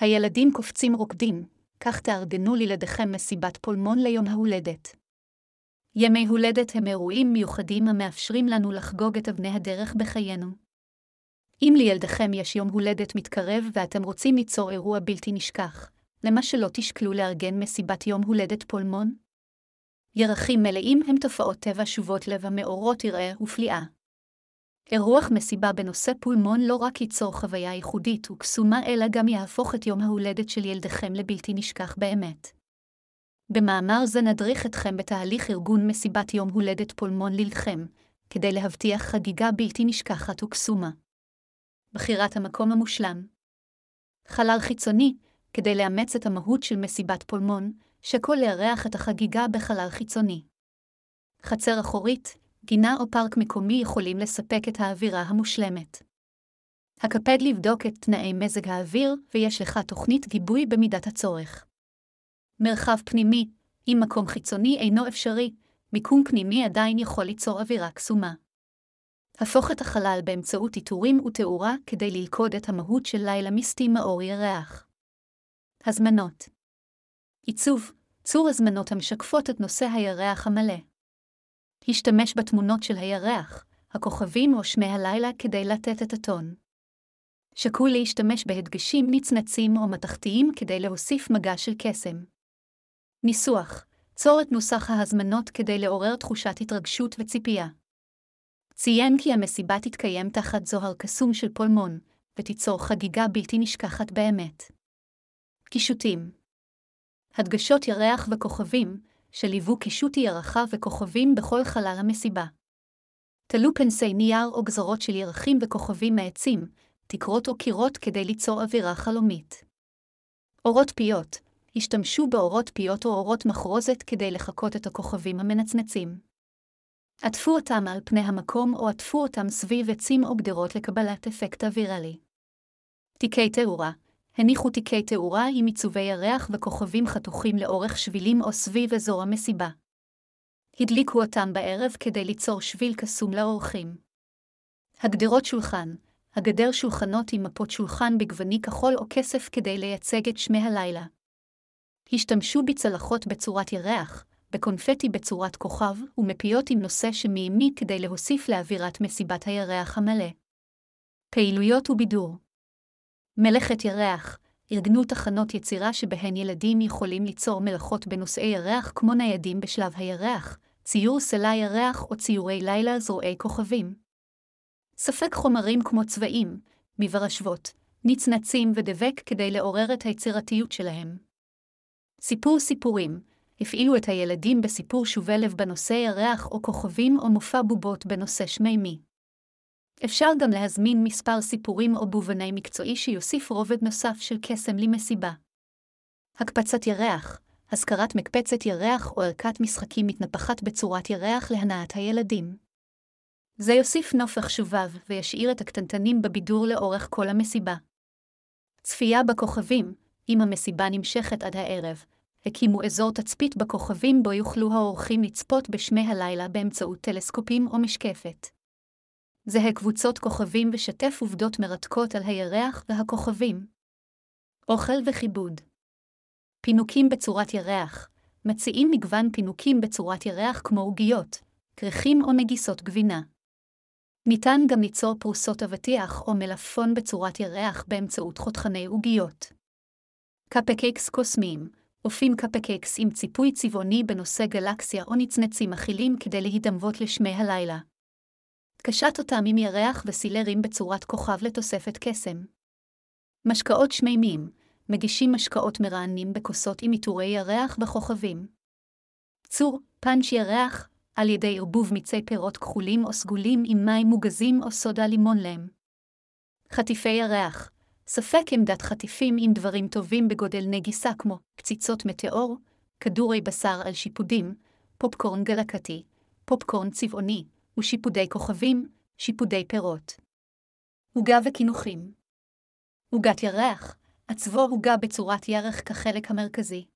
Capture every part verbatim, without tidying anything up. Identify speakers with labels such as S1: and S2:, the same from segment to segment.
S1: הילדים קופצים רוקדים, כך תארגנו לילדיכם מסיבת פולמון ליום ההולדת. ימי הולדת הם אירועים מיוחדים המאפשרים לנו לחגוג את אבני הדרך בחיינו. אם לילדיכם יש יום הולדת מתקרב ואתם רוצים ליצור אירוע בלתי נשכח, למה שלא תשקלו לארגן מסיבת יום הולדת פולמון? ירחים מלאים הם תופעות טבע שובות לב המאורות יראה ופליאה. אירוח מסיבה בנושא פולמון לא רק ייצור חוויה ייחודית וקסומה, אלא גם יהפוך את יום ההולדת של ילדיכם לבלתי נשכח באמת. במאמר זה נדריך אתכם בתהליך ארגון מסיבת יום הולדת פולמון לילדכם, כדי להבטיח חגיגה בלתי נשכחת וקסומה. בחירת המקום המושלם. חלל חיצוני, כדי לאמץ את המהות של מסיבת פולמון, שכל לארח את החגיגה בחלל חיצוני. חצר אחורית, גינה או פארק מקומי יכולים לספק את האווירה המושלמת. הקפד לבדוק את תנאי מזג האוויר, ויש לך תוכנית גיבוי במידת הצורך. מרחב פנימי, אם מקום חיצוני אינו אפשרי, מיקום פנימי עדיין יכול ליצור אווירה קסומה. הפוך את החלל באמצעות איתורים ותאורה כדי ללכוד את המהות של לילה מיסטי מאור ירח. הזמנות. עיצוב, צור הזמנות המשקפות את נושא הירח המלא. השתמש בתמונות של הירח, הכוכבים או שמי הלילה כדי לתת את הטון. שקול להשתמש בהדגשים נצנצים או מתכתיים כדי להוסיף מגע של קסם. ניסוח, צור את נוסח ההזמנות כדי לעורר תחושת התרגשות וציפייה. ציין כי המסיבה תתקיים תחת זוהר קסום של פולמון, ותיצור חגיגה בלתי נשכחת באמת. קישוטים. הדגשות ירח וכוכבים, שליוו קישוט ירחה וכוכבים בכל חלל המסיבה. תלו פנסי נייר או גזרות של ירחים וכוכבים מעצים, תקרות או קירות כדי ליצור אווירה חלומית. אורות פיות, השתמשו באורות פיות או אורות מחרוזת כדי לחקות את הכוכבים המנצנצים. עטפו אותם על פני המקום או עטפו אותם סביב עצים או גדרות לקבלת אפקט אווירלי. תיקי תאורה, הניחו תיקי תאורה עם עיצובי ירח וכוכבים חתוכים לאורך שבילים או סביב אזור המסיבה. הדליקו אותם בערב כדי ליצור שביל קסום לאורחים. הגדרות שולחן, הגדר שולחנות עם מפות שולחן בגווני כחול או כסף כדי לייצג את שמי הלילה. השתמשו בצלחות בצורת ירח, בקונפטי בצורת כוכב ומפיות עם נושא שמימי כדי להוסיף לאווירת מסיבת הירח המלא. פעילויות ובידור. מלאכת ירח, ארגנו תחנות יצירה שבהן ילדים יכולים ליצור מלאכות בנושאי ירח כמו ניידים בשלב הירח, ציור סלע ירח או ציורי לילה זרועי כוכבים. ספק חומרים כמו צבעים, מברשבות, נצנצים ודבק כדי לעורר את היצירתיות שלהם. סיפור סיפורים, הפעילו את הילדים בסיפור שובה לב בנושא ירח או כוכבים או מופע בובות בנושא שמימי. אפשר גם להזמין מספר סיפורים או בובני מקצועי שיוסיף רובד נוסף של קסם למסיבה. הקפצת ירח, הזכרת מקפצת ירח או ערכת משחקים מתנפחת בצורת ירח להנאת הילדים. זה יוסיף נופך שובב וישאיר את הקטנטנים בבידור לאורך כל המסיבה. צפייה בכוכבים, אם המסיבה נמשכת עד הערב, הקימו אזור תצפית בכוכבים בו יוכלו האורחים לצפות בשמי הלילה באמצעות טלסקופים או משקפת. זהה קבוצות כוכבים ושתף עובדות מרתקות על הירח והכוכבים. אוכל וכיבוד. פינוקים בצורת ירח, מציעים מגוון פינוקים בצורת ירח כמו עוגיות, כרכים או נגיסות גבינה. ניתן גם ליצור פרוסות אבטיח או מלפפון בצורת ירח באמצעות חותכני עוגיות. קפקקס קוסמיים, אופים קפקקס עם ציפוי צבעוני בנושא גלקסיה או נצנצים אכילים כדי להידמות לשמי הלילה. קשת אותם עם ירח וסילרים בצורת כוכב לתוספת קסם. משקאות שמימיים, מגישים משקאות מרענים בכוסות עם עיטורי ירח וכוכבים. צור, פאנץ' ירח, על ידי ערבוב מיצי פירות כחולים או סגולים עם מים מוגזים או סודה לימון להם. חטיפי ירח, ספק עמדת חטיפים עם דברים טובים בגודל נגיסה כמו קציצות מטאור, כדורי בשר על שיפודים, פופקורן גלקתי, פופקורן צבעוני, ושיפודי כוכבים, שיפודי פירות. עוגה וכינוחים. עוגת ירח, עצבו עוגה בצורת ירח כחלק המרכזי.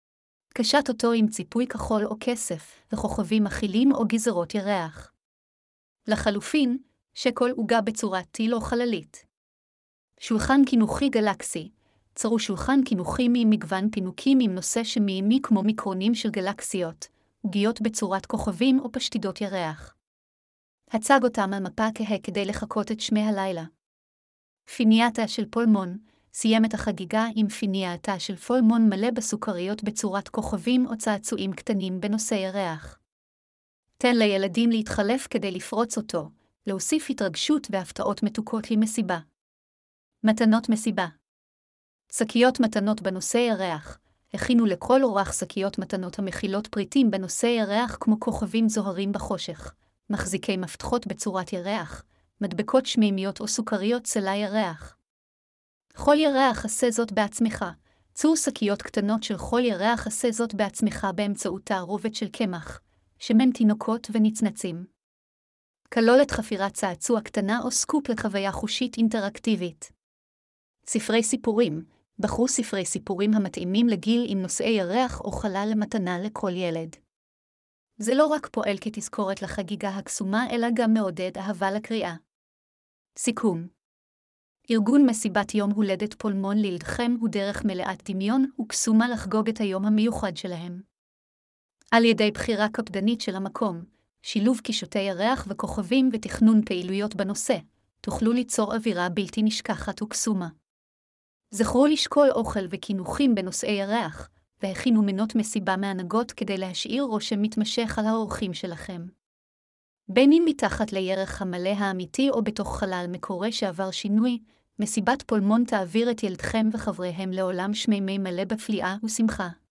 S1: קשת אותו עם ציפוי כחול או כסף, וכוכבים אכילים או גזרות ירח. לחלופין, שכל עוגה בצורת טיל או חללית. שולחן קינוחי גלקסי, צרו שולחן קינוחים עם מגוון פינוקים עם נושא שמיימי כמו מיקרונים של גלקסיות, עוגיות בצורת כוכבים או פשטידות ירח. הצג אותם על מפה כהה כדי לחקות את שמי הלילה. פינייתה של פולמון, סיים את החגיגה עם פינייתה של פולמון מלא בסוכריות בצורת כוכבים או צעצועים קטנים בנושא ירח. תן לילדים להתחלף כדי לפרוץ אותו, להוסיף התרגשות והפתעות מתוקות למסיבה. מתנות מסיבה. שקיות מתנות בנושא ירח. הכינו לכל אורח שקיות מתנות המכילות פריטים בנושא ירח כמו כוכבים זוהרים בחושך, מחזיקי מפתחות בצורת ירח, מדבקות שמימיות או סוכריות צלע ירח. חול ירח עשה זאת בעצמך. צור שקיות קטנות של חול ירח עשה זאת בעצמך באמצעות תערובת של קמח, שמן תינוקות ונצנצים. כלולת חפירת צעצוע קטנה או סקופ לחוויה חושית אינטראקטיבית. ספרי סיפורים. בחרו ספרי סיפורים המתאימים לגיל עם נושאי ירח או חלל למתנה לכל ילד. זה לא רק פועל כתזכורת לחגיגה הקסומה, אלא גם מעודד אהבה לקריאה. סיכום. ארגון מסיבת יום הולדת פולמון לילדכם הוא דרך מלאת דמיון וקסומה לחגוג את היום המיוחד שלהם. על ידי בחירה קפדנית של המקום, שילוב קישוטי ירח וכוכבים ותכנון פעילויות בנושא, תוכלו ליצור אווירה בלתי נשכחת וקסומה. זכרו לשקול אוכל וקינוחים בנושאי ירח, והכינו מנות מסיבה מענגות כדי להשאיר רושם מתמשך על האורחים שלכם. בין אם מתחת לירח המלא האמיתי או בתוך חלל מקורה שעבר שינוי, מסיבת פולמון תעביר את ילדכם וחבריהם לעולם שמימי מלא בפליאה ושמחה.